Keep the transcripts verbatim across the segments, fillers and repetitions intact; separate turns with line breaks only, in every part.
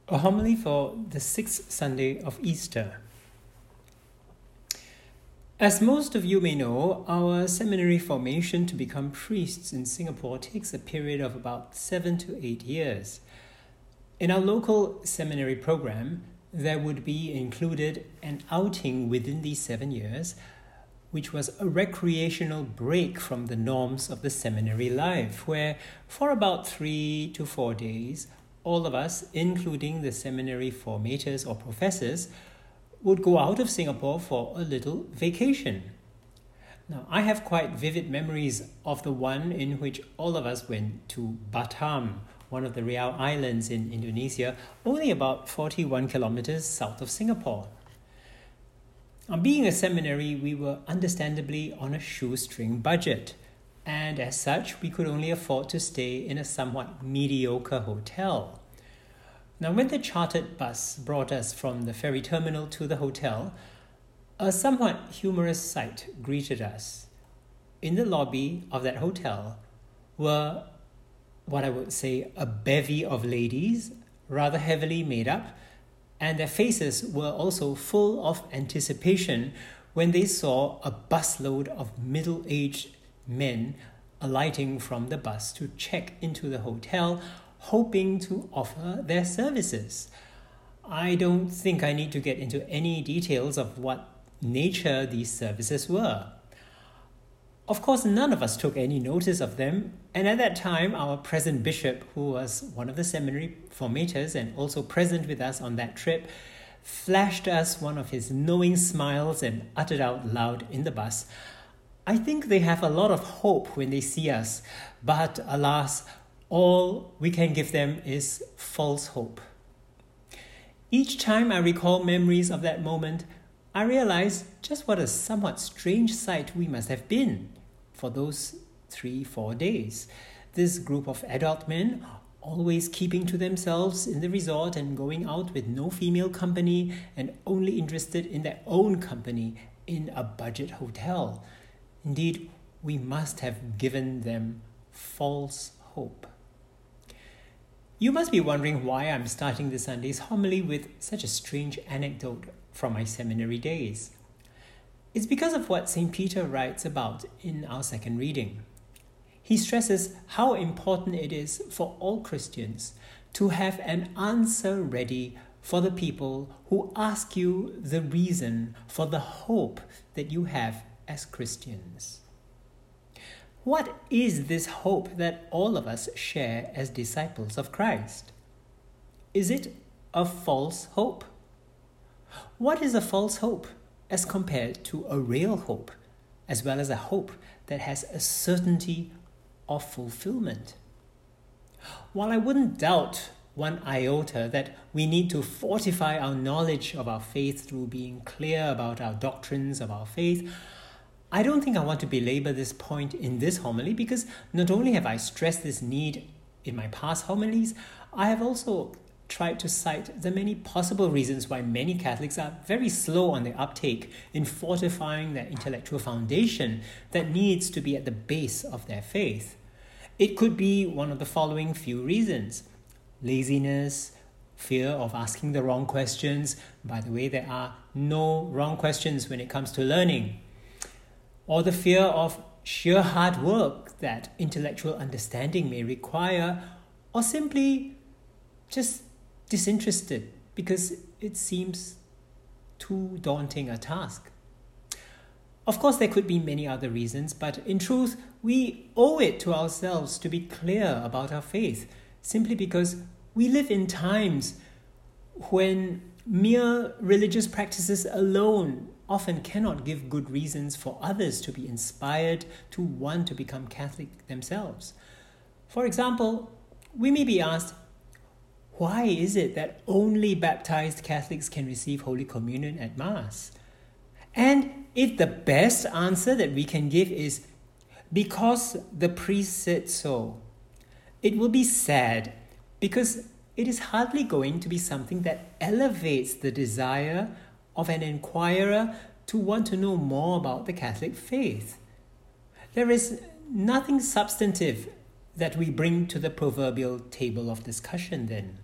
A homily for the sixth Sunday of Easter. As most of you may know, our seminary formation to become priests in Singapore takes a period of about seven to eight years. In our local seminary program, there would be included an outing within these seven years, which was a recreational break from the norms of the seminary life, where for about three to four days, all of us, including the seminary formators or professors, would go out of Singapore for a little vacation. Now, I have quite vivid memories of the one in which all of us went to Batam, one of the Riau Islands in Indonesia, only about forty-one kilometers south of Singapore. Now, being a seminary, we were understandably on a shoestring budget, and as such, we could only afford to stay in a somewhat mediocre hotel. Now, when the chartered bus brought us from the ferry terminal to the hotel, a somewhat humorous sight greeted us. In the lobby of that hotel were what I would say a bevy of ladies, rather heavily made up, and their faces were also full of anticipation when they saw a busload of middle-aged men alighting from the bus to check into the hotel, hoping to offer their services. I don't think I need to get into any details of what nature these services were. Of course, none of us took any notice of them, and at that time, our present bishop, who was one of the seminary formators and also present with us on that trip, flashed us one of his knowing smiles and uttered out loud in the bus, "I think they have a lot of hope when they see us, but alas, all we can give them is false hope." Each time I recall memories of that moment, I realize just what a somewhat strange sight we must have been for those three, four days. This group of adult men, always keeping to themselves in the resort and going out with no female company and only interested in their own company in a budget hotel. Indeed, we must have given them false hope. You must be wondering why I'm starting this Sunday's homily with such a strange anecdote from my seminary days. It's because of what Saint Peter writes about in our second reading. He stresses how important it is for all Christians to have an answer ready for the people who ask you the reason for the hope that you have as Christians. What is this hope that all of us share as disciples of Christ? Is it a false hope? What is a false hope as compared to a real hope, as well as a hope that has a certainty of fulfillment? While I wouldn't doubt one iota that we need to fortify our knowledge of our faith through being clear about our doctrines of our faith, I don't think I want to belabor this point in this homily, because not only have I stressed this need in my past homilies, I have also tried to cite the many possible reasons why many Catholics are very slow on their uptake in fortifying their intellectual foundation that needs to be at the base of their faith. It could be one of the following few reasons: laziness, fear of asking the wrong questions. By the way, there are no wrong questions when it comes to learning. Or the fear of sheer hard work that intellectual understanding may require, or simply just disinterested because it seems too daunting a task. Of course, there could be many other reasons, but in truth, we owe it to ourselves to be clear about our faith, simply because we live in times when mere religious practices alone often cannot give good reasons for others to be inspired to want to become Catholic themselves. For example, we may be asked, why is it that only baptized Catholics can receive Holy Communion at Mass? And if the best answer that we can give is, because the priest said so, it will be sad, because it is hardly going to be something that elevates the desire of an inquirer to want to know more about the Catholic faith. There is nothing substantive that we bring to the proverbial table of discussion then.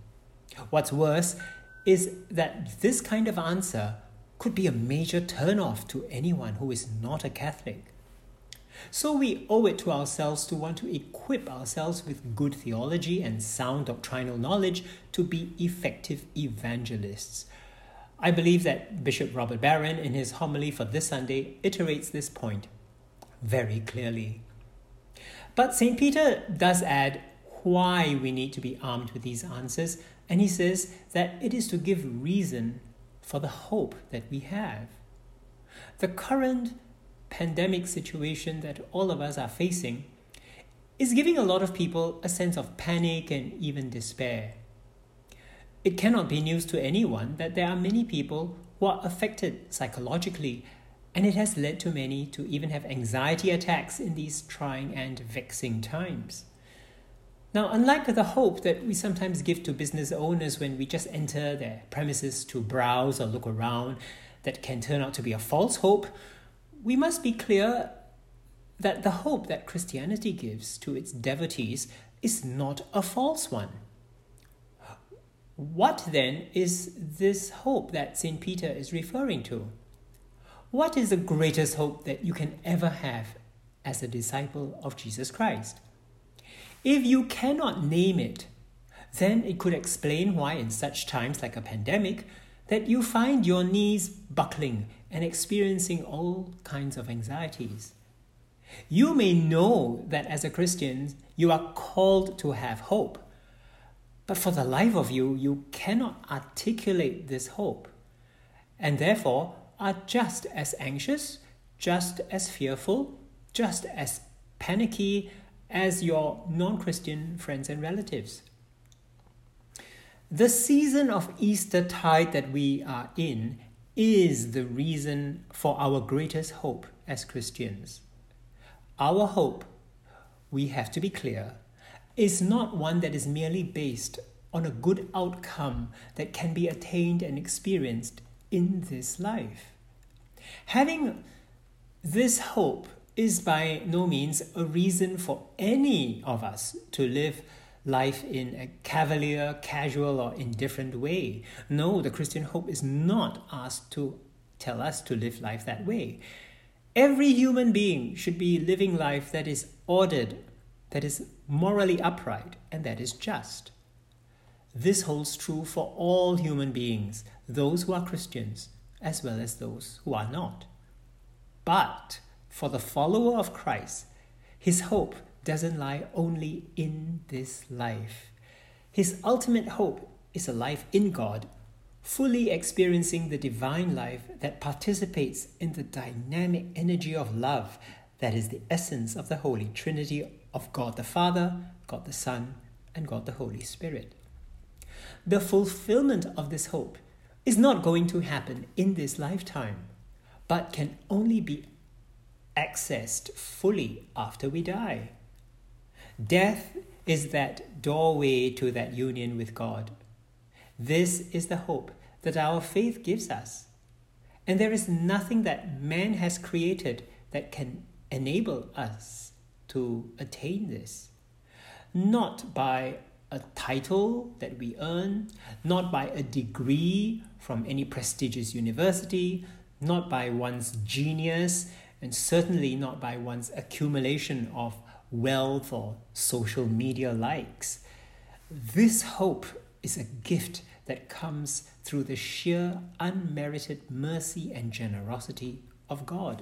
What's worse is that this kind of answer could be a major turn-off to anyone who is not a Catholic. So we owe it to ourselves to want to equip ourselves with good theology and sound doctrinal knowledge to be effective evangelists. I believe that Bishop Robert Barron, in his homily for this Sunday, iterates this point very clearly. But Saint Peter does add why we need to be armed with these answers, and he says that it is to give reason for the hope that we have. The current pandemic situation that all of us are facing is giving a lot of people a sense of panic and even despair. It cannot be news to anyone that there are many people who are affected psychologically, and it has led to many to even have anxiety attacks in these trying and vexing times. Now, unlike the hope that we sometimes give to business owners when we just enter their premises to browse or look around, that can turn out to be a false hope, we must be clear that the hope that Christianity gives to its devotees is not a false one. What then is this hope that Saint Peter is referring to? What is the greatest hope that you can ever have as a disciple of Jesus Christ? If you cannot name it, then it could explain why in such times like a pandemic that you find your knees buckling and experiencing all kinds of anxieties. You may know that as a Christian, you are called to have hope, but for the life of you, you cannot articulate this hope, and therefore are just as anxious, just as fearful, just as panicky as your non-Christian friends and relatives. The season of Eastertide that we are in is the reason for our greatest hope as Christians. Our hope, we have to be clear, is not one that is merely based on a good outcome that can be attained and experienced in this life. Having this hope is by no means a reason for any of us to live life in a cavalier, casual, or indifferent way. No, the Christian hope is not asked to tell us to live life that way. Every human being should be living life that is ordered, that is morally upright, and that is just. This holds true for all human beings, those who are Christians, as well as those who are not. But for the follower of Christ, his hope doesn't lie only in this life. His ultimate hope is a life in God, fully experiencing the divine life that participates in the dynamic energy of love that is the essence of the Holy Trinity of God the Father, God the Son, and God the Holy Spirit. The fulfillment of this hope is not going to happen in this lifetime, but can only be accessed fully after we die. Death is that doorway to that union with God. This is the hope that our faith gives us. And there is nothing that man has created that can enable us to attain this. Not by a title that we earn, not by a degree from any prestigious university, not by one's genius, and certainly not by one's accumulation of wealth or social media likes. This hope is a gift that comes through the sheer unmerited mercy and generosity of God.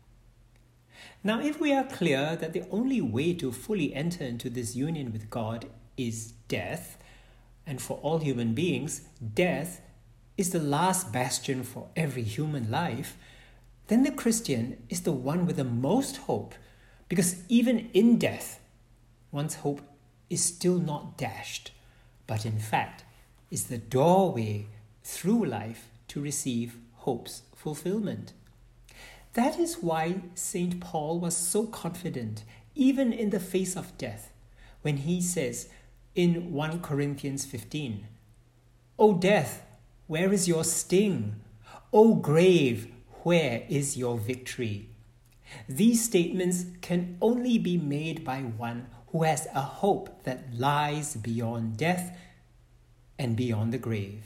Now, if we are clear that the only way to fully enter into this union with God is death, and for all human beings, death is the last bastion for every human life, then the Christian is the one with the most hope, because even in death, one's hope is still not dashed, but in fact is the doorway through life to receive hope's fulfillment. That is why Saint Paul was so confident, even in the face of death, when he says in First Corinthians fifteen, "O death, where is your sting? O grave, where is your victory?" These statements can only be made by one who has a hope that lies beyond death and beyond the grave.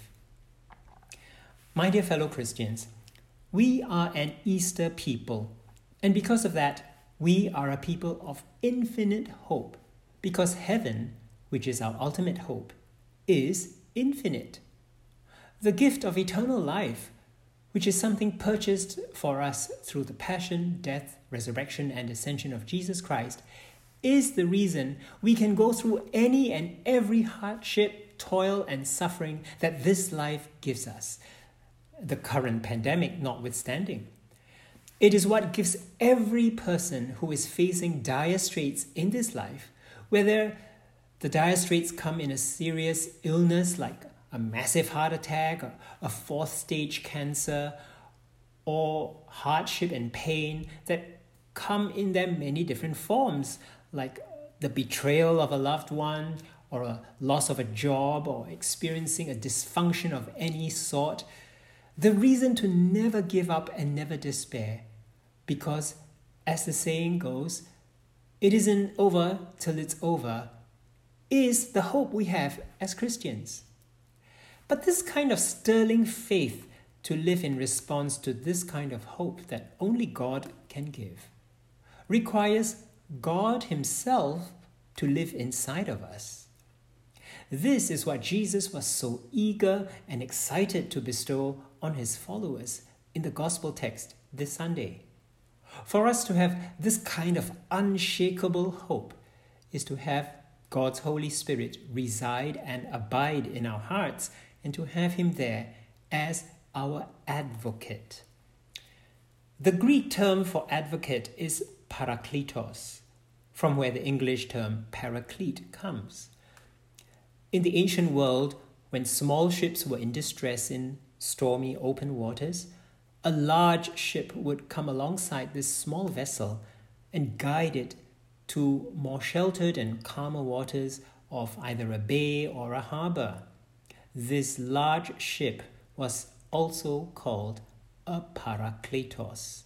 My dear fellow Christians, we are an Easter people, and because of that, we are a people of infinite hope, because heaven, which is our ultimate hope, is infinite. The gift of eternal life, which is something purchased for us through the passion, death, resurrection, and ascension of Jesus Christ, is the reason we can go through any and every hardship, toil, and suffering that this life gives us, the current pandemic notwithstanding. It is what gives every person who is facing dire straits in this life, whether the dire straits come in a serious illness like a massive heart attack, or a fourth stage cancer, or hardship and pain that come in their many different forms, like the betrayal of a loved one, or a loss of a job, or experiencing a dysfunction of any sort. The reason to never give up and never despair, because as the saying goes, it isn't over till it's over, is the hope we have as Christians. But this kind of sterling faith to live in response to this kind of hope that only God can give requires God Himself to live inside of us. This is what Jesus was so eager and excited to bestow on His followers in the Gospel text this Sunday. For us to have this kind of unshakable hope is to have God's Holy Spirit reside and abide in our hearts, and to have Him there as our advocate. The Greek term for advocate is parakletos, from where the English term paraclete comes. In the ancient world, when small ships were in distress in stormy open waters, a large ship would come alongside this small vessel and guide it to more sheltered and calmer waters of either a bay or a harbor. This large ship was also called a parakletos.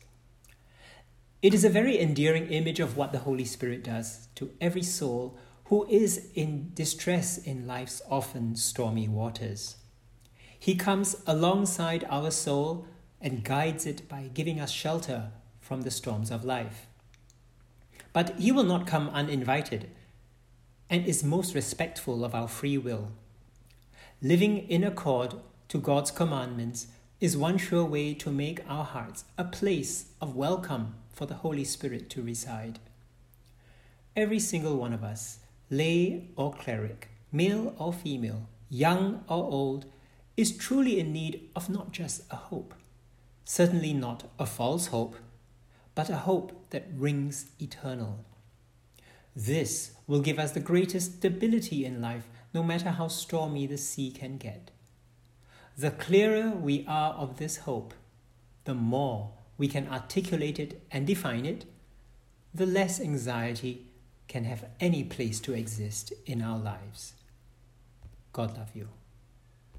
It is a very endearing image of what the Holy Spirit does to every soul who is in distress in life's often stormy waters. He comes alongside our soul and guides it by giving us shelter from the storms of life. But He will not come uninvited and is most respectful of our free will. Living in accord to God's commandments is one sure way to make our hearts a place of welcome for the Holy Spirit to reside. Every single one of us, lay or cleric, male or female, young or old, is truly in need of not just a hope, certainly not a false hope, but a hope that rings eternal. This will give us the greatest stability in life, no matter how stormy the sea can get. The clearer we are of this hope, the more we can articulate it and define it, the less anxiety can have any place to exist in our lives. God love you.